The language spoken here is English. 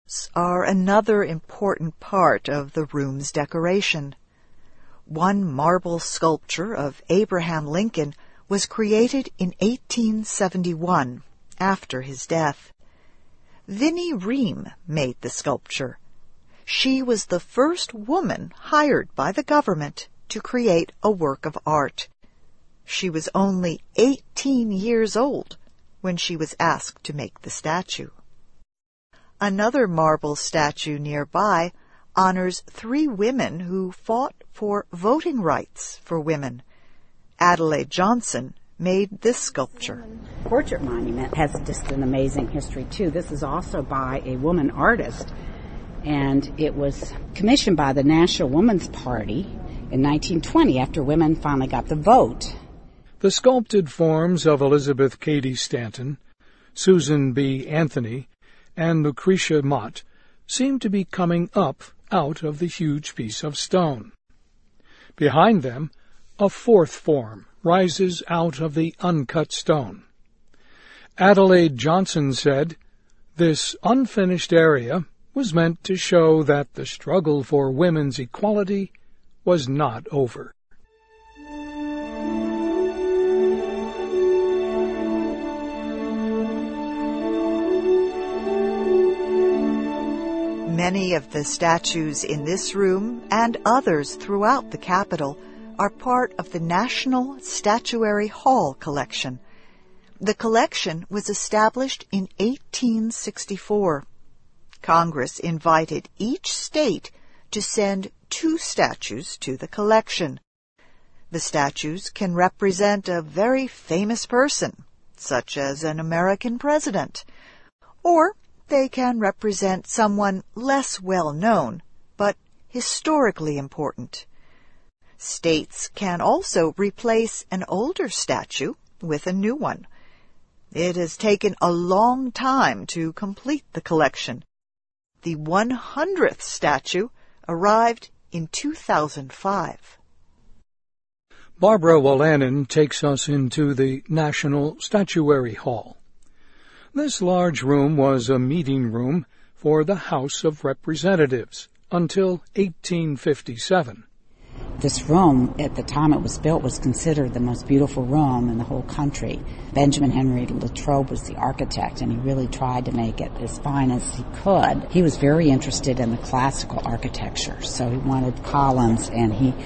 sculptures are another important part of the room's decoration. One marble sculpture of Abraham Lincoln was created in 1871, after his death. Vinnie Ream made the sculpture. She was the first woman hired by the government to create a work of art. She was only 18 years old when she was asked to make the statue. Another marble statue nearby honors 3 women who fought for voting rights for women. Adelaide Johnson made this sculpture. The portrait monument has just an amazing history, too. This is also by a woman artist, and it was commissioned by the National Woman's Party in 1920 after women finally got the vote. The sculpted forms of Elizabeth Cady Stanton, Susan B. Anthony, and Lucretia Mott seem to be coming up out of the huge piece of stone. Behind them, a 4th form rises out of the uncut stone. Adelaide Johnson said, "This unfinished area was meant to show that the struggle for women's equality was not over." Many of the statues in this room and others throughout the Capitol are part of the National Statuary Hall collection. The collection was established in 1864. Congress invited each state to send 2 statues to the collection. The statues can represent a very famous person, such as an American president, or they can represent someone less well known, but historically important. States can also replace an older statue with a new one. It has taken a long time to complete the collection. The 100th statue arrived in 2005. Barbara Wolanin takes us into the National Statuary Hall. This large room was a meeting room for the House of Representatives until 1857. This room, at the time it was built, was considered the most beautiful room in the whole country. Benjamin Henry Latrobe was the architect, and he really tried to make it as fine as he could. He was very interested in the classical architecture, so he wanted columns, and he